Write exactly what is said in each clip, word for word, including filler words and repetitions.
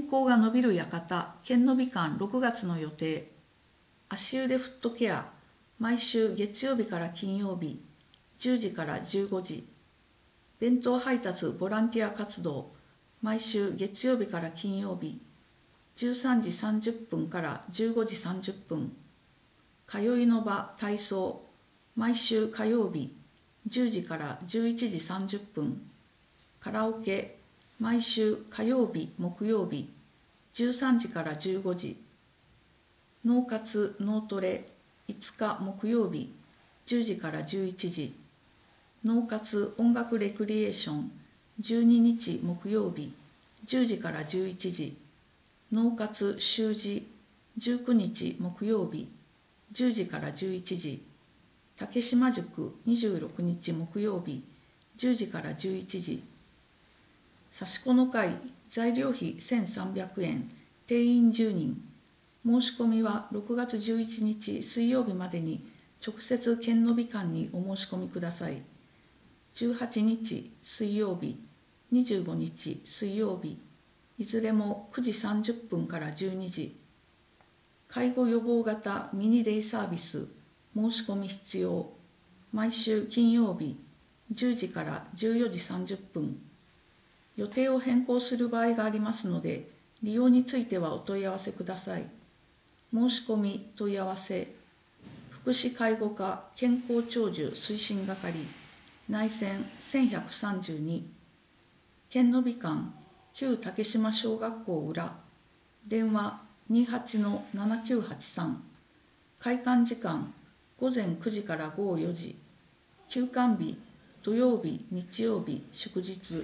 行が伸びる館、県伸び館ろくがつの予定。足湯でフットケア、毎週月曜日から金曜日、じゅうじからじゅうごじ。弁当配達ボランティア活動、毎週月曜日から金曜日、じゅうさんじさんじゅっぷんからじゅうごじさんじゅっぷん。通いの場体操、毎週火曜日、じゅうじからじゅういちじさんじゅっぷん。カラオケ、毎週火曜日、木曜日、じゅうさんじからじゅうごじ。脳活脳トレ、いつか木曜日、じゅうじからじゅういちじ。脳活音楽レクリエーション、じゅうににち木曜日、じゅうじからじゅういちじ。脳活習字、じゅうくにち木曜日、じゅうじからじゅういちじ。竹島塾にじゅうろくにち木曜日、じゅうじからじゅういちじ。刺し子の会、材料費せんさんびゃくえん、定員じゅうにん。申し込みはろくがつじゅういちにち水曜日までに直接県伸び館にお申し込みください。じゅうはちにち水曜日、にじゅうごにち水曜日、いずれもくじさんじゅっぷんからじゅうにじ。介護予防型ミニデイサービス、申し込み必要。毎週金曜日、じゅうじからじゅうよじさんじゅっぷん。予定を変更する場合がありますので、利用についてはお問い合わせください。申し込み問い合わせ、福祉介護課健康長寿推進係、内線せんひゃくさんじゅうに、県伸び館旧竹島小学校裏、電話 にじゅうはちのななきゅうはちさん、開館時間ごぜんくじからごごよじ、休館日土曜日、日曜日、祝日。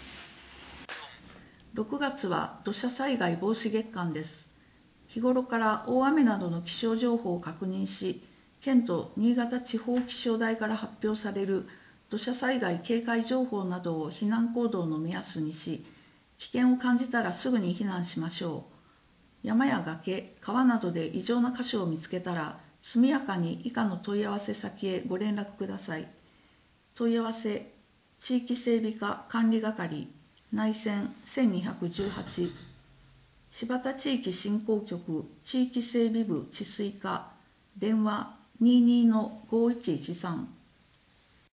ろくがつは土砂災害防止月間です。日頃から大雨などの気象情報を確認し、県と新潟地方気象台から発表される土砂災害警戒情報などを避難行動の目安にし、危険を感じたらすぐに避難しましょう。山や崖、川などで異常な箇所を見つけたら、速やかに以下の問い合わせ先へご連絡ください。問い合わせ、地域整備課管理係、内線せんにひゃくじゅうはち、柴田地域振興局地域整備部治水課、電話 にじゅうにのごいちいちさん、